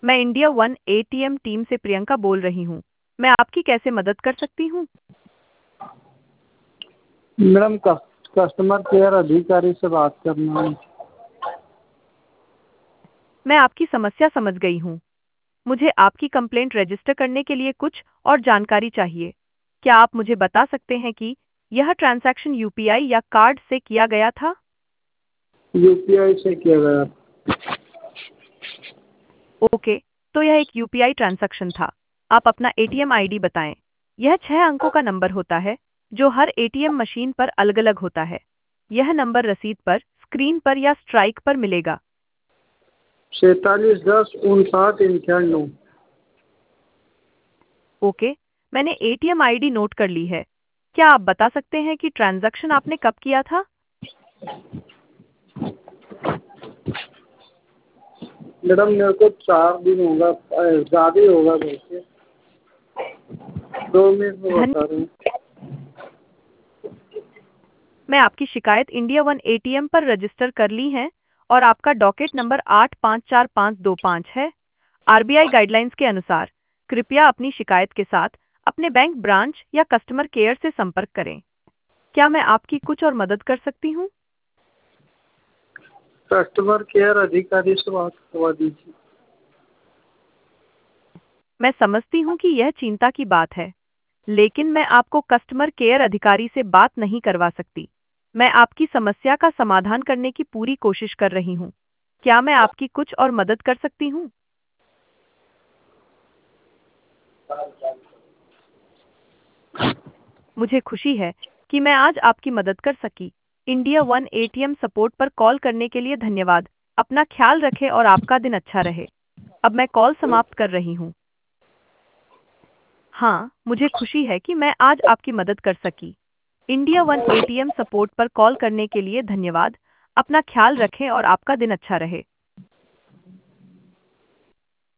मैं India one ATM team से प्रियंका बोल रही हूँ। मैं आपकी कैसे मदद कर सकती हूँ? मैडम कस्टमर केयर अधिकारी से बात करना है। मैं आपकी समस्या समझ गई हूँ। मुझे आपकी कंप्लेंट रजिस्टर करने के लिए कुछ और जानकारी चाहिए। क्या आप मुझे बता सकते हैं कि यह ट्रांजैक्शन यूपीआई या कार्ड से किया गया था? यूपीआई से किया गया। ओके, तो यह एक यूपीआई ट्रांजैक्शन था। आप अपना एटीएम आईडी बताएं। यह 6 अंकों का नंबर होता है जो हर एटीएम मशीन पर अलग-अलग होता है। यह नंबर रसीद पर, स्क्रीन पर या स्ट्राइक पर मिलेगा। 471059। ओके, मैंने एटीएम आईडी नोट कर ली है। क्या आप बता सकते हैं कि ट्रांजैक्शन आपने कब किया था? मैडम मेरे को 4 दिन होगा, ज़्यादा ही होगा वैसे। 2 मिनट में धन्य बता रहे हैं। मैं आपकी शिकायत इंडिया वन एटीएम पर रजिस्टर कर ली है और आपका डॉकेट नंबर 854525 है। आरबीआई गाइडलाइंस के अनुसार कृपया अपनी शिकायत के साथ अपने बैंक ब्रांच या कस्टमर केयर से संपर्क करें। क्या मैं आपकी कुछ और मदद कर सकती हूँ? कस्टमर केयर अधिकारी से बात करवा दीजिए। मैं समझती हूँ कि यह चिंता की बात है, लेकिन मैं आपको कस्टमर केयर अधिकारी से बात नहीं करवा सकती। मैं आपकी समस्या का समाधान करने की पूरी कोशिश कर रही हूँ। क्या मैं आपकी कुछ और मदद कर सकती हूँ? मुझे खुशी है कि मैं आज आपकी मदद कर सकी। इंडिया वन एटीएम सपोर्ट पर कॉल करने के लिए धन्यवाद। अपना ख्याल रखें और आपका दिन अच्छा रहे। अब मैं कॉल समाप्त कर रही हूँ। हाँ, मुझे खुशी है कि मैं आज आपकी मदद कर सकी। इंडिया वन एटीएम सपोर्ट पर कॉल करने के लिए धन्यवाद। अपना ख्याल रखें और आपका दिन अच्छा रहे।